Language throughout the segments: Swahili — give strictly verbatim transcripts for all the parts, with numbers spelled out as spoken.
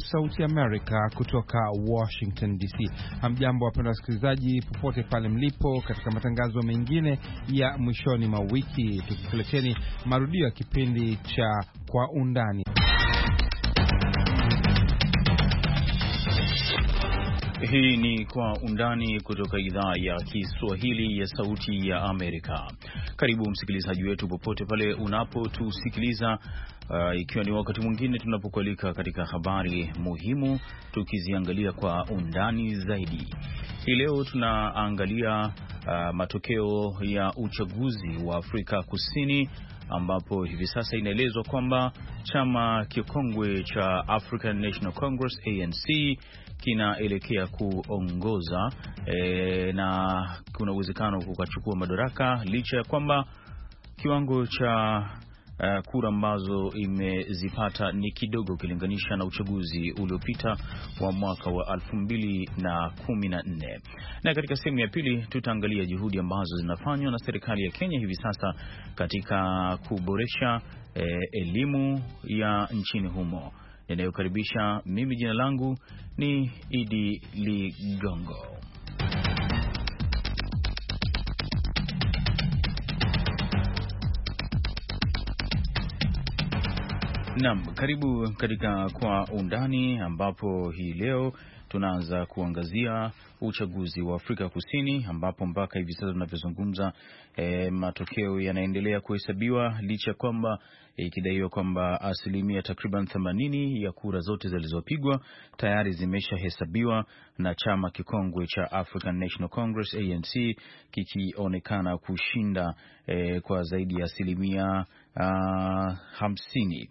Sauti Amerika kutoka Washington D C. Hamjambo wapenda wasikilizaji popote pale mlipo, katika matangazo mengine ya mwishoni mwa wiki tukikuleteni marudio ya kipindi cha Kwa Undani. Hii ni Kwa Undani kutoka idhaa ya Kiswahili ya Sauti ya Amerika. Karibu msikilizaji wetu popote pale unapotusikiliza, uh, ikiwa ni wakati mwingine tunapokualika katika habari muhimu tukiziangalia kwa undani zaidi. Hii leo tunaangalia uh, matokeo ya uchaguzi wa Afrika Kusini, ambapo hivi sasa inaelezwa kwamba chama kikongwe cha African National Congress A N C kinaelekea kuongoza e, na kuna uwezekano kukachukua madaraka, licha ya kwamba kiwango cha uh, kura ambazo imezipata ni kidogo ukilinganisha na uchaguzi uliopita wa mwaka wa elfu mbili na kumi na nne. Na katika sehemu ya pili tutaangalia juhudi ambazo zinafanywa na serikali ya Kenya hivi sasa katika kuboresha e, elimu ya nchini humo. Ninayokaribisha mimi, jina langu ni Idi Ligongo. Naam, karibu katika Kwa Undani, ambapo hii leo tunaanza kuangazia uchaguzi wa Afrika Kusini, ambapo mpaka hivi sasa tunavyozungumza e, matokeo yanaendelea kuhesabiwa, licha kwamba ikidaiwa e, kwamba asilimia takriban themanini ya kura zote zilizopigwa tayari zimeshahesabiwa na chama kikongwe cha African National Congress A N C kikionekana kushinda e, kwa zaidi ya asilimia uh, hamsini.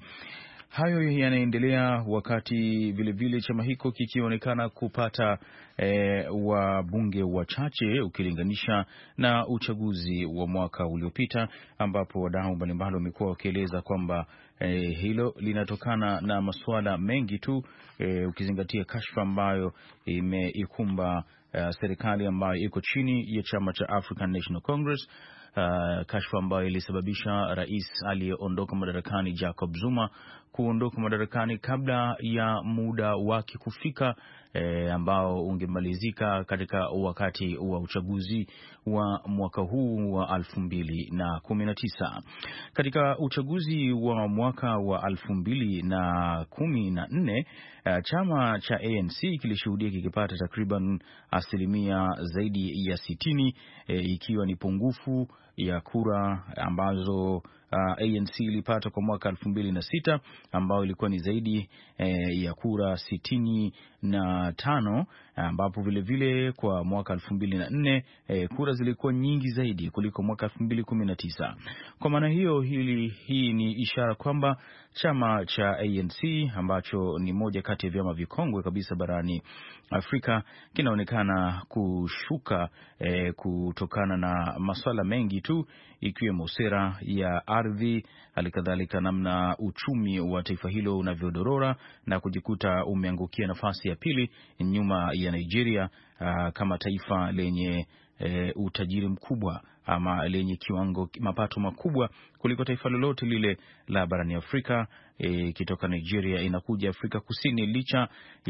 Hayo yanaendelea wakati vile vile chama hiko kikionekana kupata e, wabunge wachache ukilinganisha na uchaguzi wa mwaka uliopita, ambapo wadau mbalimbali wamekuwa wakieleza kwamba e, hilo linatokana na masuala mengi tu, e, ukizingatia kashfa ambayo imeikumba e, serikali ambayo iko chini ya chama cha African National Congress. Uh, kashfa ambayo ilisababisha rais aliyeondoka madarakani Jacob Zuma kuondoka madarakani kabla ya muda wake kufika, eh, ambao ungemalizika katika wakati wa uchaguzi wa mwaka huu wa elfu mbili na kumi na tisa. Katika uchaguzi wa mwaka wa elfu mbili na kumi na nne, uh, chama cha A N C kilishuhudia kikipata takriban asilimia zaidi ya sitini, eh, ikiwa ni pungufu ya kura ambazo uh, A N C ilipata kwa mwaka elfu mbili na sita, ambao ilikuwa ni zaidi eh, ya kura sitini na tano, ambapo vile vile kwa mwaka elfu mbili na nne eh, kura zilikuwa nyingi zaidi kuliko mwaka elfu mbili kumi na tisa. Kwa maana hiyo, hili hii ni ishara kwamba chama cha A N C ambacho ni moja kati ya vyama vikongwe kabisa barani Afrika kinaonekana kushuka eh, kutokana na masuala mengi tu, ikiwemo sera ya ardhi, halikadhalika namna uchumi wa taifa hilo unavyodorora na kujikuta umeangukia nafasi ya pili nyuma ya Nigeria, uh, kama taifa lenye e, utajiri mkubwa ama lenye kiwango mapato makubwa kuliko taifa lolote lile la barani Afrika. E, kitoka Nigeria inakuja Afrika Kusini, licha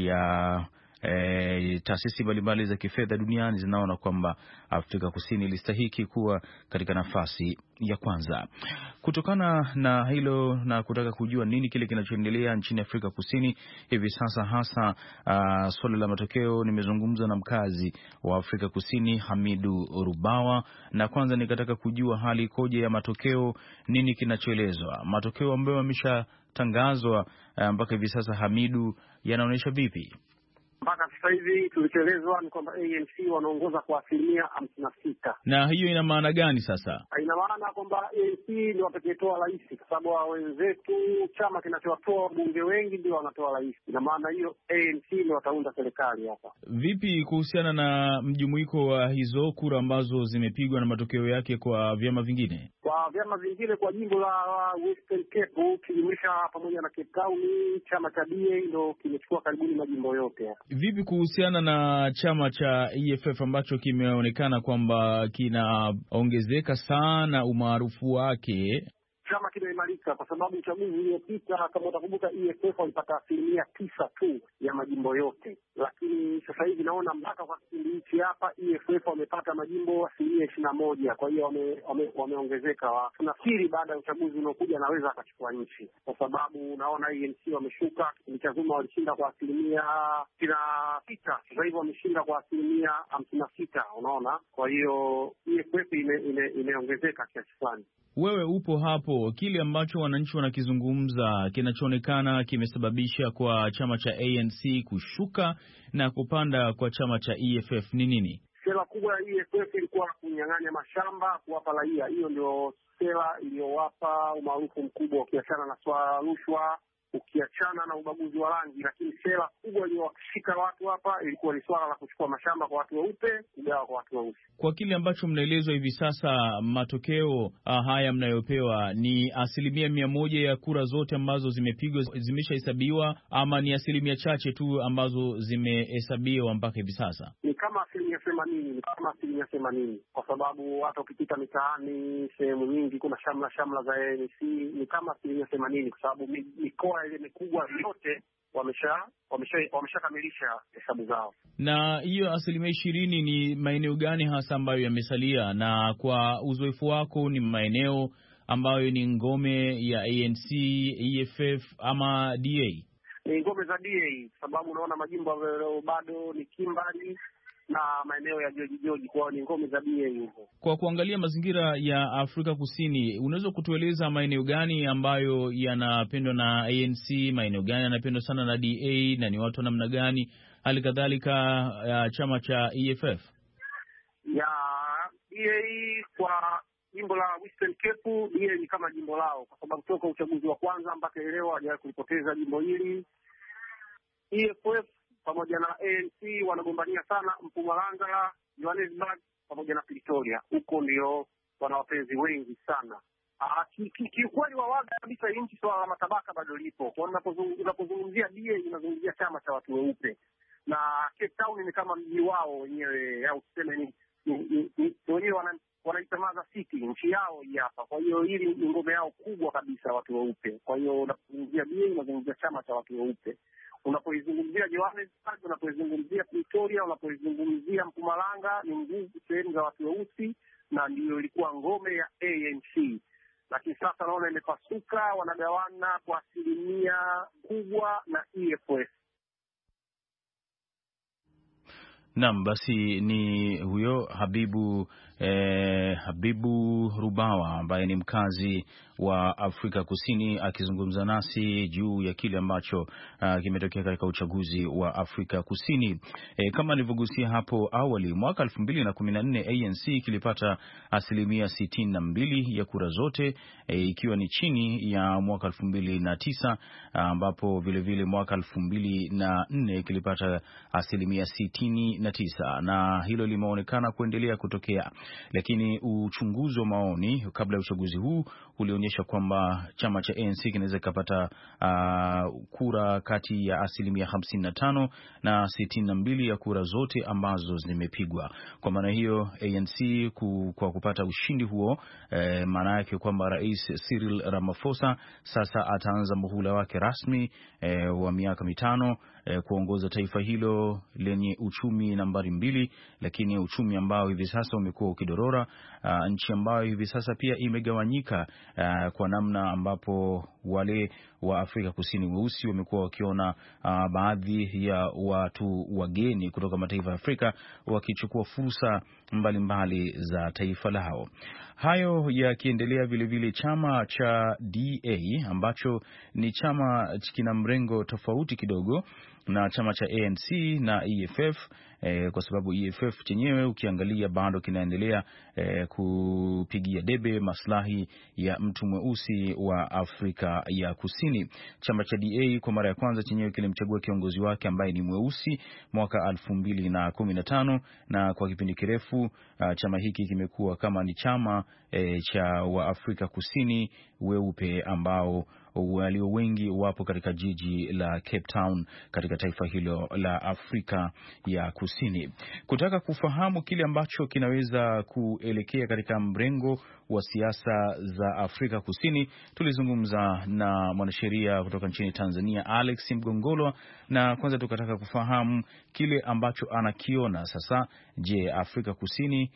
ya E, taasisi mbalimbali za kifedha duniani zinaona kwamba Afrika Kusini ilistahiki kuwa katika nafasi ya kwanza. Kutokana na hilo na kutaka kujua nini kile kinachoendelea nchini Afrika Kusini hivi sasa, hasa uh, swala la matokeo, nimezungumza na mkazi wa Afrika Kusini Hamidu Rubawa, na kwanza nikataka kujua hali ikoje ya matokeo, nini kinachoelezwa. Matokeo ambayo yameshatangazwa mpaka uh, hivi sasa, Hamidu, yanaonyesha vipi? Mpaka sasa hivi tulichoelezwa ni kwamba A N C wanaongoza kwa asilimia hamsini na sita. Na hiyo ina maana gani sasa? Ina maana kwamba A N C ndio watakayetoa rais, kwa sababu wenzetu chama kinachowatoa wabunge wengi ndio wanatoa rais. Ina maana hiyo A N C ndio wataunda serikali hapa. Vipi kuhusiana na mjumuiko wa hizo kura ambazo zimepigwa na matokeo yake kwa vyama vingine? Kwa vyama vingine, kwa jimbo la Western Cape kijumlisha pamoja na Cape Town, chama cha D A ndio kimechukua karibuni majimbo yote. Vipi kuhusiana na chama cha E F F ambacho kimeonekana kwamba kinaongezeka sana umaarufu wake? Chama kile umeimarika, kwa sababu uchaguzi uliopita kama utakumbuka, E F F walipata asilimia tisa tu ya majimbo yote, lakini sasa hivi naona mpaka kwa kipindi hichi hapa E F F wamepata majimbo asilimia ishirini na moja. Kwa hiyo wameongezeka wame, wame tunafikiri baada ya uchaguzi unaokuja anaweza akachukua nchi, kwa sababu naona A N C wameshuka. Kipindi cha Zuma walishinda kwa asilimia sitini na sita, sasa hivi wameshinda kwa asilimia hamsini na sita. Unaona, kwa hiyo E F F imeongezeka kiasi fulani. Wewe upo hapo, kile ambacho wananchi wanakizungumza kinachoonekana kimesababisha kwa chama cha A N C kushuka na kupanda kwa chama cha E F F ni nini? Sera kubwa ya E F F ilikuwa kunyang'anya mashamba kuwapa raia. Hiyo ndio sera iliyowapa umaarufu mkubwa, ukiachana na swala la rushwa, ukiachana na ubaguzi wa rangi, lakini sera kubwa iliyowashika watu hapa ilikuwa ni swala la kuchukua mashamba kwa watu weupe, kugawa kwa watu weusi. Kwa kile ambacho mnaelezwa hivi sasa, matokeo uh, haya mnayopewa ni asilimia mia moja ya kura zote ambazo zimepigwa zimeshahesabiwa, ama ni asilimia chache tu ambazo zimehesabiwa mpaka hivi sasa? Ni kama asilimia themanini, ni kama asilimia themanini, kwa sababu hata ukipita mitaani sehemu nyingi kuna shamla shamla za A N C, ni kama asilimia themanini, kwa sababu mikoa ile mikubwa yote wamesha wameshakamilisha hesabu zao. Na hiyo asilimia ishirini ni maeneo gani hasa ambayo yamesalia, na kwa uzoefu wako ni maeneo ambayo ni ngome ya A N C, E F F ama D A? Ni ngome za D A, sababu unaona majimbo ambayo bado ni kimbali na maeneo ya George George, kwa ni ngome za D A hizo. Kwa kuangalia mazingira ya Afrika Kusini, unaweza kutueleza maeneo gani ambayo yanapendwa na A N C, maeneo gani yanapendwa sana na D A, na ni watu namna gani? Hali kadhalika uh, chama cha E F F ya D A kwa jimbo la Western Cape, D A ni kama jimbo lao, kwa sababu toka uchaguzi wa kwanza mpaka leo hawajawahi kulipoteza jimbo hili. E F F pamoja na A N C wanagombania sana Mpumalanga, Johannesburg pamoja na Pretoria. Huko ndio wana wapenzi wengi sana. Ah, kiukweli wa waga kabisa nchi swala la matabaka bado lipo. Kwa unapozungumzia D A unazungumzia chama cha watu weupe. Na Cape Town ni kama mji wao wenyewe, au tuseme ni wenyewe wana wanaitamaza city, nchi yao hii hapa. Kwa hiyo hili ni ngome yao kubwa kabisa, watu weupe. Kwa hiyo unapozungumzia D A unazungumzia chama cha watu weupe. Unapoizungumzia Johannesburg, unapoizungumzia Pretoria, unapoizungumzia Mpumalanga, ni nguvu sehemu za watu weusi, na ndiyo ilikuwa ngome ya A N C. Lakini sasa naona imepasuka, wanagawana kwa asilimia kubwa na E F F. Naam, basi ni huyo Habibu eh, Habibu Rubawa ambaye ni mkazi wa Afrika Kusini akizungumza nasi juu ya kile ambacho uh, kimetokea katika uchaguzi wa Afrika Kusini. E, kama nilivyogusia hapo awali, mwaka elfu mbili na kumi na nne A N C kilipata asilimia sitini na mbili ya kura zote, e, ikiwa ni chini ya mwaka elfu mbili na tisa ambapo vile vile mwaka elfu mbili na nne kilipata asilimia sitini na tisa, na hilo limeonekana kuendelea kutokea. Lakini uchunguzi wa maoni kabla ya uchaguzi huu ulionyesha kwamba chama cha A N C kinaweza kupata uh, kura kati ya asilimia hamsini na tano na sitini na mbili ya kura zote ambazo zimepigwa. Kwa maana hiyo A N C ku, kwa kupata ushindi huo, eh, maana yake kwamba Rais Cyril Ramaphosa sasa ataanza muhula wake rasmi eh, wa miaka mitano eh, kuongoza taifa hilo lenye uchumi nambari mbili, lakini uchumi ambao hivi sasa umekuwa ukidorora, uh, nchi ambayo hivi sasa pia imegawanyika uh, kwa namna ambapo wale wa Afrika Kusini weusi wamekuwa wakiona uh, baadhi ya watu wageni kutoka mataifa ya Afrika wakichukua fursa mbalimbali za taifa lao. Hayo yakiendelea, vile vile chama cha D A ambacho ni chama kina mrengo tofauti kidogo na chama cha A N C na E F F, eh, kwa sababu E F F chenyewe ukiangalia bado kinaendelea eh, kupigia debe maslahi ya mtu mweusi wa Afrika ya Kusini. Chama cha D A kwa mara ya kwanza chenyewe kilimchagua kiongozi wake ambaye ni mweusi mwaka elfu mbili na kumi na tano, na kwa kipindi kirefu uh, chama hiki kimekuwa kama ni chama eh, cha wa Afrika Kusini weupe ambao walio wengi wapo katika jiji la Cape Town katika taifa hilo la Afrika ya Kusini. Kutaka kufahamu kile ambacho kinaweza kuelekea katika mrengo wa siasa za Afrika Kusini. Tulizungumza na mwanasheria kutoka nchini Tanzania Alex Mgongolwa, na kwanza tukataka kufahamu kile ambacho anakiona sasa. Je, Afrika Kusini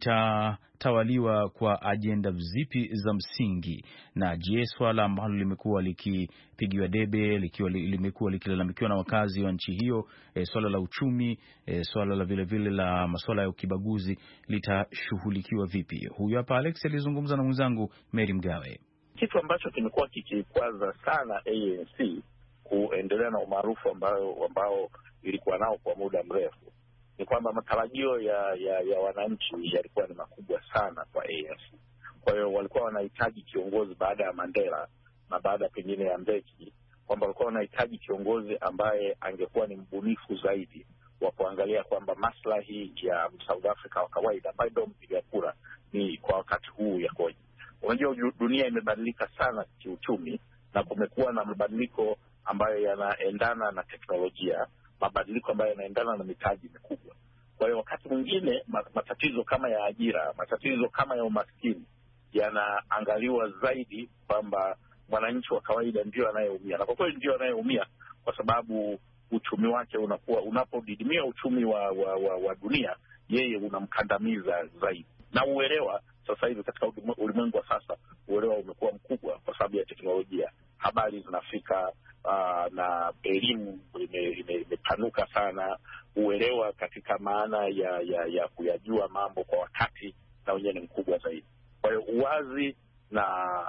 itatawaliwa kwa ajenda zipi za msingi? Na je, swala ambalo limekuwa likipigiwa debe, likiwa limekuwa likilalamikiwa na wakazi wa nchi hiyo, e, swala la uchumi, e, swala la vile vile la masuala ya ukibaguzi litashughulikiwa vipi? Huyu hapa Alex alizungumza na mwenzangu Mary Mgawe. Kitu ambacho kimekuwa kikikwaza sana A N C kuendelea na umaarufu ambao ambao ilikuwa nao kwa muda mrefu ni kwamba matarajio ya, ya, ya wananchi yalikuwa ni makubwa sana kwa A N C. Kwa hiyo walikuwa wanahitaji kiongozi baada ya Mandela na baada pengine ya Mbeki, kwamba walikuwa wanahitaji kiongozi ambaye angekuwa ni mbunifu zaidi wa kuangalia kwamba maslahi ya South Africa wa kawaida ambaye ndio mpiga kura ni kwa wakati huu yakoje. Unajua dunia imebadilika sana kiuchumi na kumekuwa na mabadiliko ambayo yanaendana na teknolojia, mabadiliko ambayo yanaendana na mitaji mikubwa. Kwa hiyo wakati mwingine matatizo kama ya ajira, matatizo kama ya umaskini yanaangaliwa zaidi kwamba mwananchi wa kawaida ndio anayeumia. Na kwa kweli ndio anayeumia kwa sababu uchumi wake unakuwa unapodidimia uchumi wa, wa, wa, wa dunia, yeye unamkandamiza zaidi. Na uelewa sasa hivi katika ulimwengu wa sasa, uelewa umekuwa mkubwa kwa sababu ya teknolojia. Habari zinafika uh, na elimu imepanuka ime, sana. Uelewa katika maana ya, ya, ya kuyajua mambo kwa wakati na wenyewe ni mkubwa zaidi. Kwa hiyo uwazi na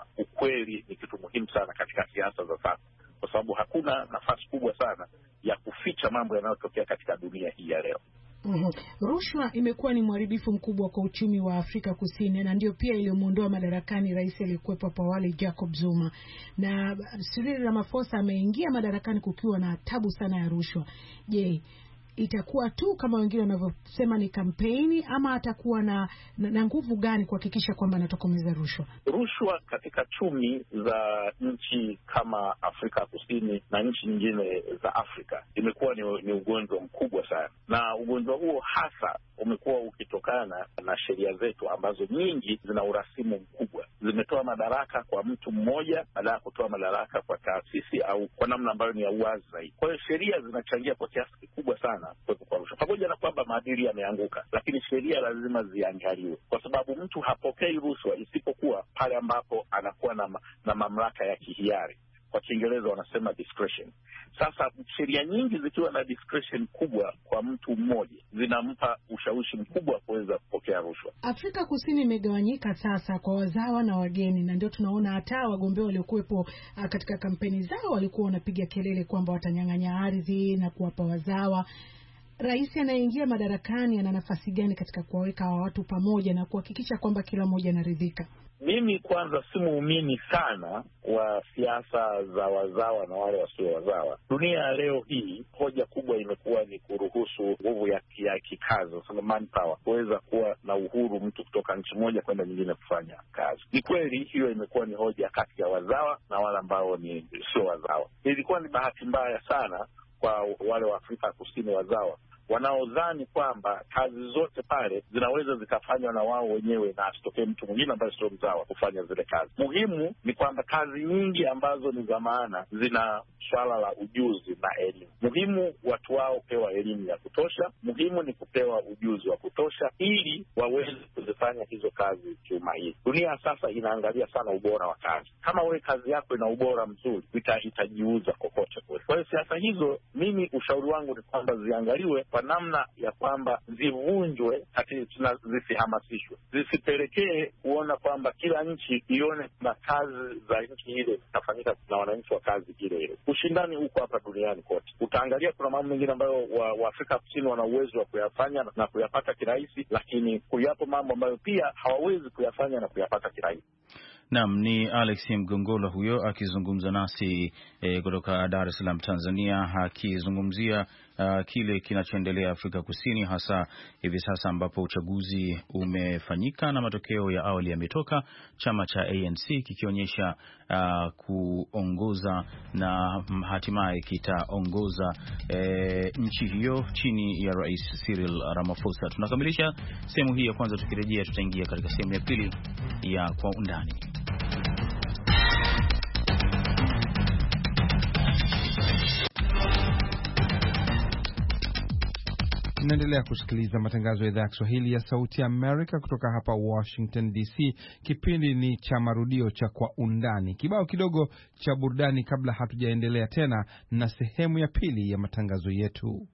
ukweli ni kitu muhimu sana katika siasa za sasa, kwa sababu hakuna nafasi kubwa sana ya kuficha mambo yanayotokea katika dunia hii ya leo. Mm-hmm. Rushwa imekuwa ni mharibifu mkubwa kwa uchumi wa Afrika Kusini, na ndio pia iliyomuondoa madarakani rais aliyekuwepo hapo awali Jacob Zuma. Na Cyril Ramaphosa ameingia madarakani kukiwa na tabu sana ya rushwa. Je, itakuwa tu kama wengine wanavyosema ni kampeni, ama atakuwa na, na, na nguvu gani kuhakikisha kwamba anatokomeza rushwa? Rushwa katika chumi za nchi kama Afrika Kusini na nchi nyingine za Afrika imekuwa ni, ni ugonjwa mkubwa sana, na ugonjwa huo hasa umekuwa ukitokana na sheria zetu ambazo nyingi zina urasimu mkubwa. Zimetoa madaraka kwa mtu mmoja badala ya kutoa madaraka kwa taasisi au kwa namna ambayo ni ya uwazi zaidi. Kwa hiyo sheria zinachangia kwa kiasi kikubwa sana kwa rushwa. Pamoja na kwamba maadili yameanguka, lakini sheria lazima ziangaliwe, kwa sababu mtu hapokei rushwa isipokuwa pale ambapo anakuwa na, na mamlaka ya kihiari. Kwa Kiingereza wanasema discretion. Sasa sheria nyingi zikiwa na discretion kubwa kwa mtu mmoja, zinampa ushawishi mkubwa kuweza kupokea rushwa. Afrika Kusini imegawanyika sasa kwa wazawa na wageni, na ndio tunaona hata wagombea waliokuwepo katika kampeni zao walikuwa wanapiga kelele kwamba watanyang'anya ardhi na kuwapa wazawa. Rais anayeingia madarakani ana nafasi gani katika kuwaweka watu pamoja na kuhakikisha kwamba kila mmoja anaridhika? Mimi kwanza si muumini sana wa siasa za wazawa na wale wasio wazawa. Dunia ya leo hii, hoja kubwa imekuwa ni kuruhusu nguvu ya, ya kikazi, sana manpower, kuweza kuwa na uhuru mtu kutoka nchi moja kwenda nyingine kufanya kazi. Ni kweli hiyo imekuwa ni hoja kati ya wazawa na wale ambao ni sio wazawa. Ilikuwa ni bahati mbaya sana kwa wale wa Afrika Kusini wazawa wanaodhani kwamba kazi zote pale zinaweza zikafanywa na wao wenyewe na asitokee mtu mwingine ambaye sio mzawa kufanya zile kazi. Muhimu ni kwamba kazi nyingi ambazo ni za maana zina swala la ujuzi na elimu. Muhimu watu wao pewa elimu ya kutosha, muhimu ni kupewa ujuzi wa kutosha ili waweze kuzifanya hizo kazi kiumahiri. Dunia sasa inaangalia sana ubora wa kazi. Kama wewe kazi yako ina ubora mzuri, itajiuza kokote kule. Kwa hiyo siasa hizo, mimi ushauri wangu ni kwamba ziangaliwe kwa namna ya kwamba zivunjwe, hati zisihamasishwe, zisipelekee kuona kwamba kila nchi ione na kazi za nchi ile zitafanyika na wananchi wa kazi ile ile. Ushindani huko hapa duniani kote. Utaangalia kuna mambo mengine ambayo wa, wa Afrika Kusini wana uwezo wa kuyafanya na kuyapata kirahisi, lakini kuyapo mambo ambayo pia hawawezi kuyafanya na kuyapata kirahisi. Naam, ni Alex Mgongola huyo akizungumza nasi e, kutoka Dar es Salaam Tanzania, akizungumzia uh, kile kinachoendelea Afrika Kusini, hasa hivi sasa ambapo uchaguzi umefanyika na matokeo ya awali yametoka, chama cha A N C kikionyesha uh, kuongoza na hatimaye kitaongoza e, nchi hiyo chini ya Rais Cyril Ramaphosa. Tunakamilisha sehemu hii ya kwanza, tukirejea tutaingia katika sehemu ya pili ya Kwa Undani. Tunaendelea kusikiliza matangazo ya idhaa ya Kiswahili ya Sauti ya Amerika kutoka hapa Washington D C. Kipindi ni cha marudio cha Kwa Undani. Kibao kidogo cha burudani kabla hatujaendelea tena na sehemu ya pili ya matangazo yetu.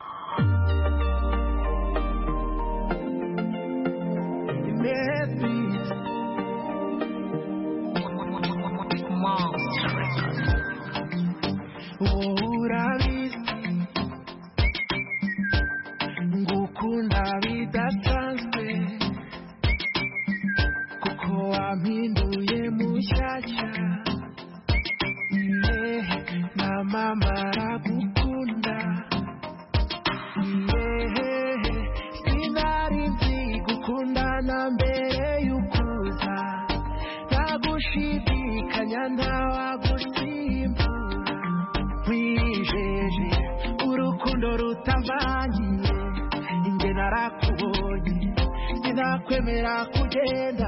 Kwemera kugenda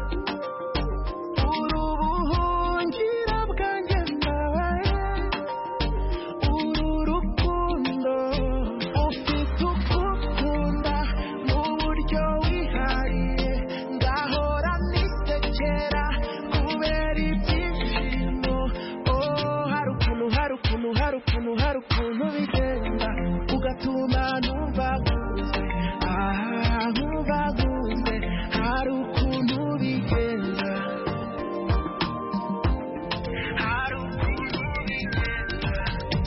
urubuhungira bwanjye nawe uru rukundo ufite ukukunda mu buryo wihariye ngahora nisekera kubera ibyishimo. Oh, hari ukuntu hari ukuntu hari ukuntu hari ukuntu bigenda ugatuma numva guze ah numva guze hari ukuntu bigenda hari ukuntu bigenda.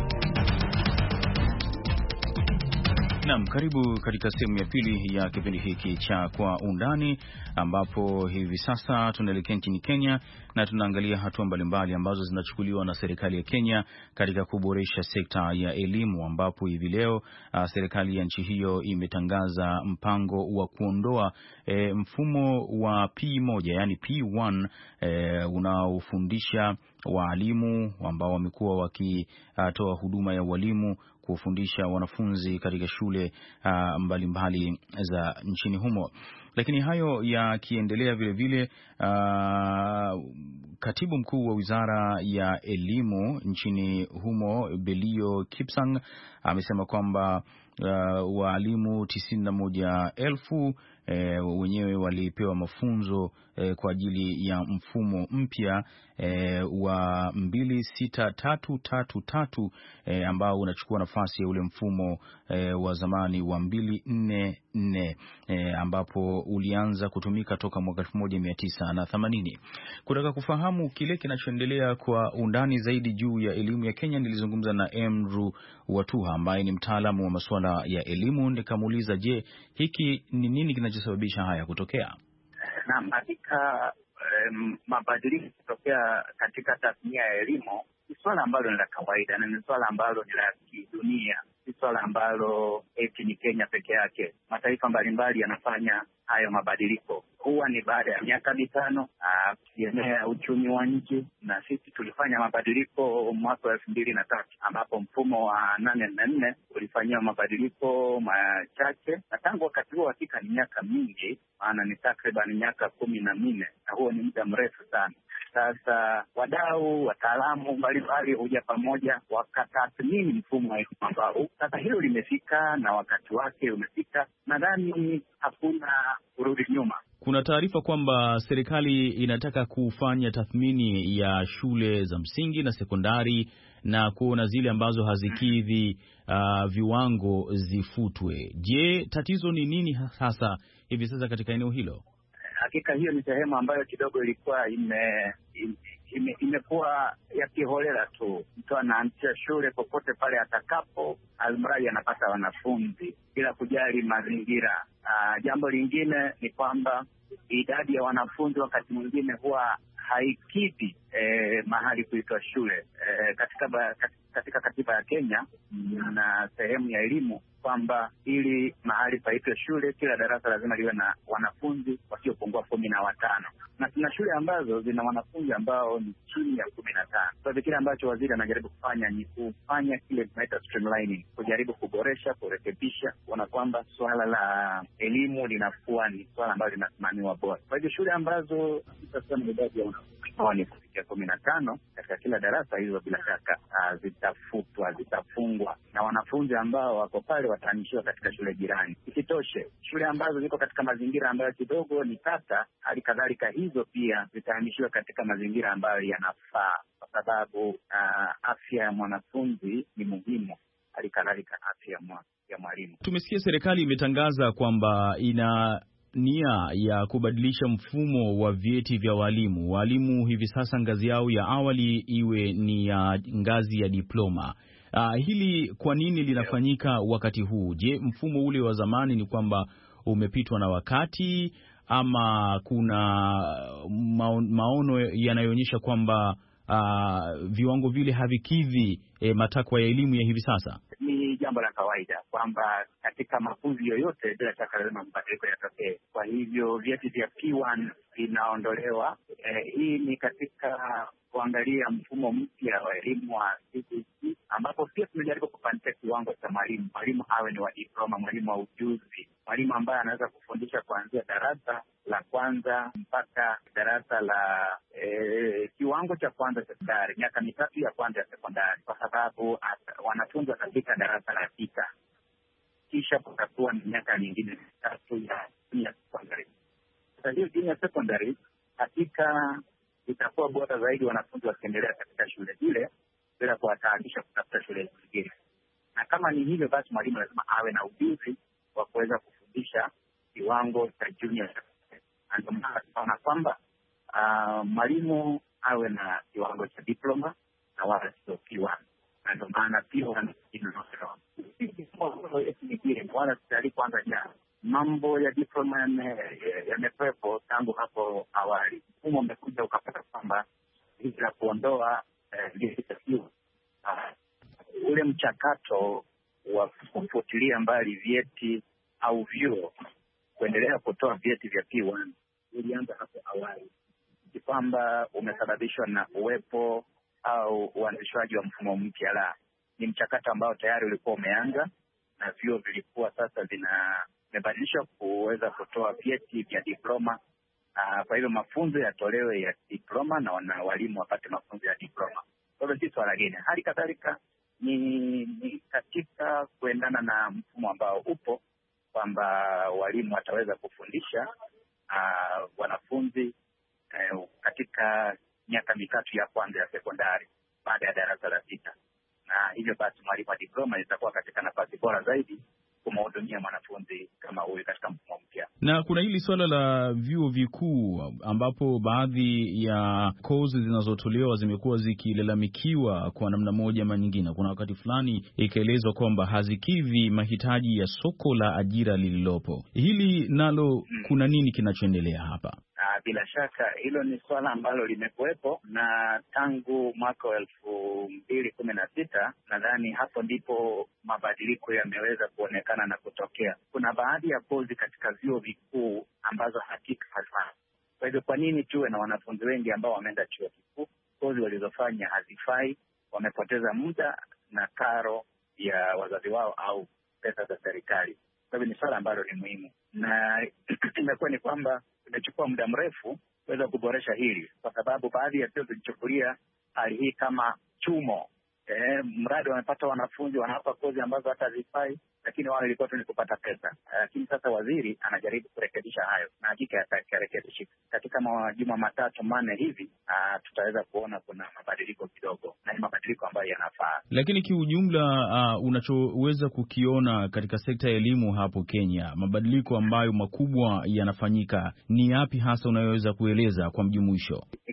Naam, karibu katika sehemu ya pili ya kipindi hiki cha Kwa Undani, ambapo hivi sasa tunaelekea nchini Kenya na tunaangalia hatua mbalimbali ambazo zinachukuliwa na serikali ya Kenya katika kuboresha sekta ya elimu, ambapo hivi leo uh, serikali ya nchi hiyo imetangaza mpango wa kuondoa e, mfumo wa P moja, yani P moja, e, unaofundisha walimu ambao wamekuwa wakitoa huduma ya walimu kufundisha wanafunzi katika shule uh, mbalimbali za nchini humo. Lakini hayo yakiendelea, vile vile uh, katibu mkuu wa Wizara ya Elimu nchini humo Belio Kipsang amesema kwamba uh, walimu tisini na moja elfu E, wenyewe walipewa mafunzo e, kwa ajili ya mfumo mpya e, wa mbili sita tatu tatu tatu e, ambao unachukua nafasi ya ule mfumo e, wa zamani wa mbili nne nne e, ambapo ulianza kutumika toka mwaka elfu moja mia tisa na themanini. Kutaka kufahamu kile kinachoendelea kwa undani zaidi juu ya elimu ya Kenya, nilizungumza na Emru Watuha ambaye ni mtaalamu wa masuala ya elimu. Nikamuuliza, je, hiki ni nini kinachosababisha haya kutokea? Naam, katika um, mabadiliko kutokea katika tasnia ya elimu ni swala ambalo ni la kawaida na ni swala ambalo ni la kidunia, si swala ambalo eti ni Kenya peke yake. Mataifa mbalimbali yanafanya hayo mabadiliko, huwa ni baada ya miaka mitano kutegemea uchumi wa nchi, na sisi tulifanya mabadiliko mwaka wa elfu mbili na tatu ambapo mfumo wa nane nne nne ulifanyiwa mabadiliko machache, na tangu wakati huo hakika ni miaka mingi, maana ni takriban miaka kumi na minne, na huo ni muda mrefu sana. Sasa wadau, wataalamu mbalimbali huja pamoja wakatathmini mfumo wa elimu ambao sasa hilo limefika na wakati wake umefika. Nadhani hakuna kurudi nyuma. Kuna taarifa kwamba serikali inataka kufanya tathmini ya shule za msingi na sekondari na kuona zile ambazo hazikidhi uh, viwango zifutwe. Je, tatizo ni nini hasa hivi sasa katika eneo hilo? Hakika hiyo ni sehemu ambayo kidogo ilikuwa ime ime, imekuwa ya kiholela tu. Mtu anaanzisha shule popote pale atakapo, almradi anapata wanafunzi bila kujali mazingira. Uh, jambo lingine ni kwamba idadi ya wanafunzi wakati mwingine huwa haikidhi eh, mahali kuitwa shule eh, katika, ba, katika katiba ya Kenya na sehemu ya elimu kwamba ili mahali paitwe shule kila darasa lazima liwe na wanafunzi wasiopungua kumi na watano, na kuna shule ambazo zina wanafunzi ambao ni chini ya kumi na tano. Kwa hivyo kile ambacho waziri anajaribu kufanya ni kufanya kile tunaita streamlining, kujaribu kuboresha, kurekebisha, kuona kwamba swala la elimu linakuwa ni swala ambalo linasimamiwa bora. Kwa hivyo shule ambazo sasa ni idadi ya wanafunzi kufikia kumi na tano katika kila darasa, hizo bila shaka uh, zitafutwa, zitafungwa, na wanafunzi ambao wako pale watahamishiwa katika shule jirani. Isitoshe, shule ambazo ziko katika mazingira ambayo kidogo ni tata, hali kadhalika hizo pia zitahamishiwa katika mazingira ambayo yanafaa, kwa sababu uh, afya ya mwanafunzi ni muhimu, hali kadhalika afya ya mwalimu. Tumesikia serikali imetangaza kwamba ina nia ya kubadilisha mfumo wa vyeti vya walimu. Walimu hivi sasa ngazi yao ya awali iwe ni ya ngazi ya diploma. Uh, hili kwa nini linafanyika wakati huu? Je, mfumo ule wa zamani ni kwamba umepitwa na wakati, ama kuna maono yanayoonyesha kwamba uh, viwango vile havikidhi eh, matakwa ya elimu ya hivi sasa? Ni jambo la kawaida kwamba katika mafunzo yoyote bila shaka lazima mabadiliko yatokee. Kwa hivyo vyeti vya P one vinaondolewa. Eh, hii ni katika kuangalia mfumo mpya wa elimu wa C B C, ambapo pia tumejaribu kupandisha kiwango cha mwalimu. Mwalimu awe ni wa diploma, mwalimu wa ujuzi, mwalimu ambaye anaweza kufundisha kuanzia darasa la kwanza mpaka darasa la eh, kiwango cha kwanza sekondari, miaka mitatu ya kwanza ya sekondari, kwa sababu wanafunzi katika darasa la sita, kisha kutakuwa na miaka mingine mitatu ya junior secondary. Sasa hiyo junior secondary hakika itakuwa bora zaidi wanafunzi wakiendelea katika shule zile bila kuwataabisha kutafuta shule zingine. Na kama ni hivyo, basi mwalimu lazima awe na ujuzi wa kuweza kufundisha kiwango cha junior secondary. Ndio maana tunaona kwamba uh, mwalimu awe na kiwango cha diploma na wala sio P one. Na ndio maana P one inaondolewa. Wala tayari kwanza jana mambo ya diploma yamekwepo tangu hapo awali. Mfumo umekuja ukapata kwamba hizi la kuondoa vyeti uh, ule mchakato wa kufuatilia mbali vyeti au vyuo kuendelea kutoa vyeti vya P one ulianza hapo awali, ni kwamba umesababishwa na uwepo au uanzishwaji wa mfumo mpya. La, ni mchakato ambao tayari ulikuwa umeanza na vyuo vilikuwa sasa vina imebadilishwa kuweza kutoa vyeti vya diploma. Uh, kwa hivyo mafunzo yatolewe ya diploma na wana walimu wapate mafunzo ya diploma. Kwa hivyo si swala geni. Hali kadhalika ni, ni katika kuendana na mfumo ambao upo kwamba walimu wataweza kufundisha uh, wanafunzi uh, katika miaka mitatu ya kwanza ya sekondari baada ya darasa la sita, na hivyo basi mwalimu wa diploma itakuwa katika nafasi bora zaidi kumhudumia mwanafunzi kama huyu katika mfumo mpya. Na kuna hili swala la vyuo vikuu ambapo baadhi ya kozi zinazotolewa zimekuwa zikilalamikiwa kwa namna moja ama nyingine. Kuna wakati fulani ikaelezwa kwamba hazikidhi mahitaji ya soko la ajira lililopo. Hili nalo hmm. kuna nini kinachoendelea hapa? Bila shaka hilo ni swala ambalo limekuwepo na tangu mwaka wa elfu mbili kumi na sita nadhani hapo ndipo mabadiliko yameweza kuonekana na kutokea. Kuna baadhi ya kozi katika vyuo vikuu ambazo hakika hazifai. Kwa hivyo kwa nini tuwe na wanafunzi wengi ambao wameenda chuo kikuu, kozi walizofanya hazifai, wamepoteza muda na karo ya wazazi wao au pesa za serikali. Kwa hivyo ni swala ambalo ni muhimu, na imekuwa ni kwamba imechukua muda mrefu kuweza kuboresha hili, kwa sababu baadhi ya vyuo vilichukulia hali hii kama chumo. Eh, mradi wamepata wanafunzi wanawapa kozi ambazo hata hazifai, lakini wao ilikuwa tu ni kupata pesa. Lakini sasa waziri anajaribu kurekebisha hayo, na hakika yatarekebishika katika majuma matatu manne hivi. Uh, tutaweza kuona kuna mabadiliko kidogo, na ni mabadiliko ambayo yanafaa. Lakini kiujumla, uh, unachoweza kukiona katika sekta ya elimu hapo Kenya, mabadiliko ambayo makubwa yanafanyika ni yapi hasa unayoweza kueleza kwa mjumuisho?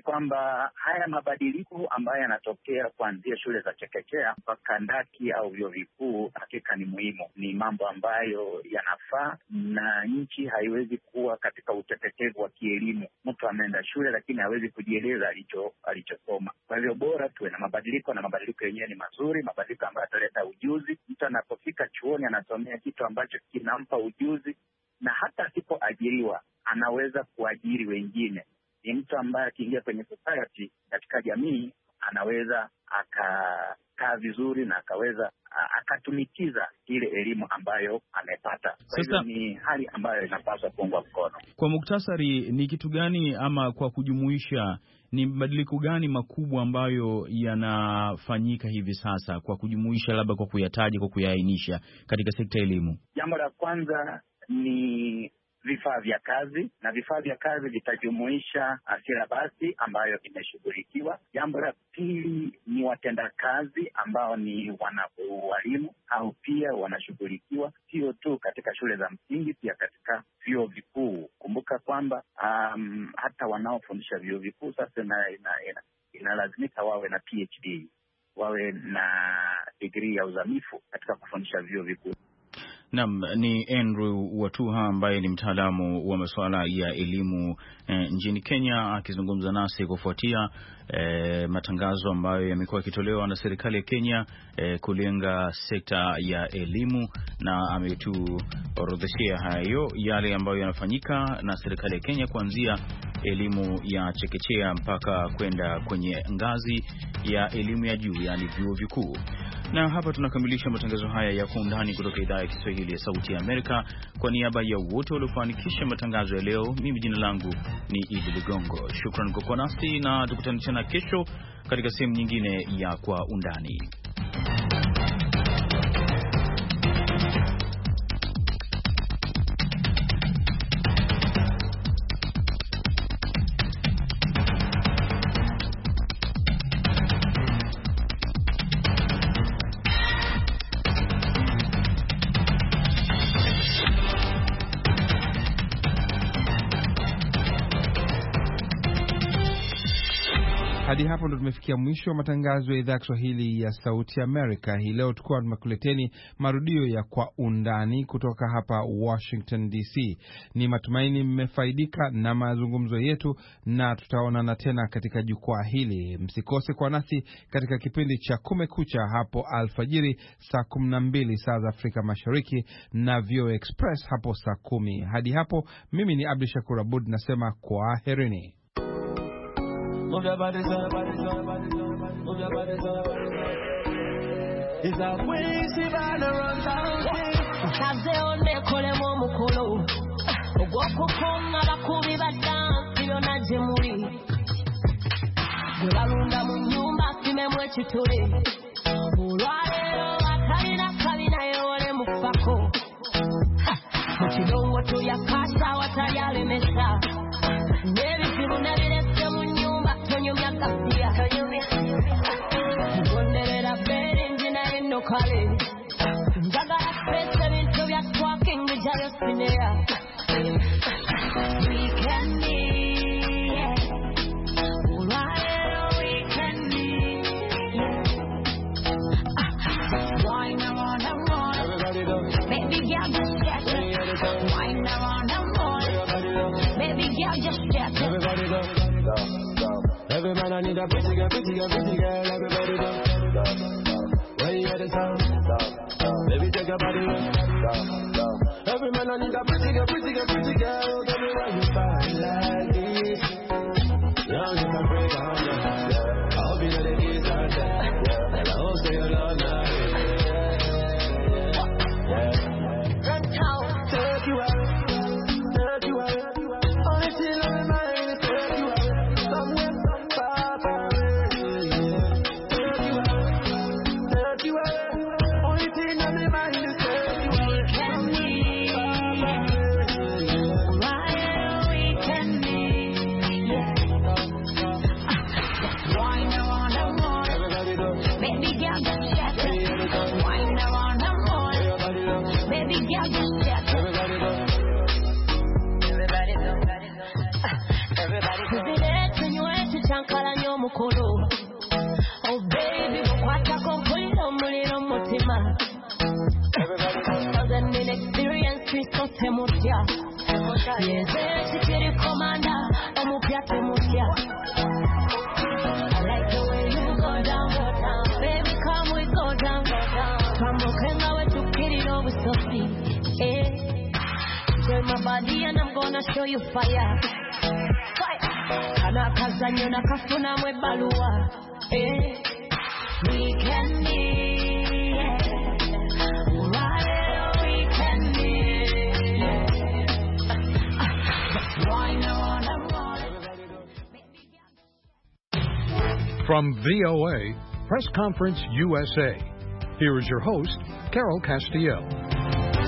kwamba haya mabadiliko ambayo yanatokea kuanzia shule za chekechea mpaka ndaki au vyuo vikuu hakika ni muhimu, ni mambo ambayo yanafaa, na nchi haiwezi kuwa katika utepetevu wa kielimu. Mtu ameenda shule lakini hawezi kujieleza alicho alichosoma. Kwa hivyo bora tuwe na mabadiliko, na mabadiliko yenyewe ni mazuri, mabadiliko ambayo yataleta ujuzi. Mtu anapofika chuoni anasomea kitu ambacho kinampa ujuzi, na hata asipoajiriwa anaweza kuajiri wengine. Ni mtu ambaye akiingia kwenye society, katika jamii, anaweza akakaa vizuri na akaweza akatumikiza ile elimu ambayo amepata. Kwa hivyo ni hali ambayo inapaswa kuungwa mkono. Kwa muktasari, ni kitu gani ama kwa kujumuisha, ni mabadiliko gani makubwa ambayo yanafanyika hivi sasa, kwa kujumuisha, labda kwa kuyataja, kwa kuyaainisha katika sekta ya elimu? Jambo la kwanza ni vifaa vya kazi, na vifaa vya kazi vitajumuisha silabasi ambayo imeshughulikiwa. Jambo la pili ni watendakazi ambao ni wana walimu, au pia wanashughulikiwa sio tu katika shule za msingi, pia katika vyuo vikuu. Kumbuka kwamba um, hata wanaofundisha vyuo vikuu sasa inalazimika ina, ina wawe na P H D, wawe na degree ya uzamifu katika kufundisha vyuo vikuu. Naam, ni Andrew Watuha ambaye ni mtaalamu wa masuala ya elimu eh, nchini Kenya, akizungumza nasi kufuatia eh, matangazo ambayo yamekuwa yakitolewa na serikali ya Kenya eh, kulenga sekta ya elimu, na ametuorodheshea hayo yale ambayo yanafanyika na serikali ya Kenya kuanzia elimu ya chekechea mpaka kwenda kwenye ngazi ya elimu ya juu, yani vyuo vikuu. Na hapa tunakamilisha matangazo haya ya Kwa Undani kutoka idhaa ya Kiswahili ya Sauti ya Amerika. Kwa niaba ya wote waliofanikisha matangazo ya leo, mimi jina langu ni Idi Ligongo. Shukrani kwa kuwa nasi, na tukutane tena kesho katika sehemu nyingine ya Kwa Undani. Hadi hapo ndo tumefikia mwisho wa matangazo ya idhaa ya Kiswahili ya Sauti Amerika. Hii leo tulikuwa tumekuleteni marudio ya Kwa Undani kutoka hapa Washington D C. Ni matumaini mmefaidika na mazungumzo yetu, na tutaonana tena katika jukwaa hili. Msikose kwa nasi katika kipindi cha Kumekucha hapo alfajiri saa kumi na mbili saa za Afrika Mashariki, na V O A Express hapo saa kumi. Hadi hapo, mimi ni Abdi Shakur Abud nasema kwa herini. Move your body, move your body, move your body, it's a crazy band around town. Kaze one kole mo mukolo, ogoko konga bakubi badansi byona je muri. Gwebalunda mu nyumba simemwe kitule. Olwalero akalina kalina yole mufako. Mukidongo to yakasa watayalemesa. Nebizibu nabirese mu nyumba tonyumya kapia. Ngonderera bere njina eno kale. Njagala pesa bintu bya twaking bijayo sinea. Weekendi, yeah. Ulwaero weekendi, yeah. Wine around and round. Baby girl just get it. Wine around and round. Baby girl just get it. Everybody go, go, go. Every man I need a pretty girl, pretty girl, pretty girl. Everybody go, go, go. When you hear the sound, go, go. Baby take your body, go, go. Every man I need a pretty girl, pretty girl, pretty girl. Tell me why you fight like this. Young as a break on you. I hope you know the keys are there. And I hope say you love me. Run town, take you out, take you out. Only thing on my mind is take you out. Somewhere far, far away. Take you out, take you out. Only thing on my mind is take you out. Everybody go. Everybody go. mukolo. Oh baby, wakwata kompuliro muliro mutima. Thousand in experience, Kristo temutya. Yeze chikiri komanda, omupya temutya. I like the way you go down, go down. Baby, come we go down, go down. Come on, we to get it over so sweet. Eh. Turn my body and I'm gonna show you fire. Fire. Kana kazanyo na kafuna mwe balua. Eh. We can be. Right, we can be. Why not? From V O A, Press Conference U S A. Here is your host, Carol Castiel.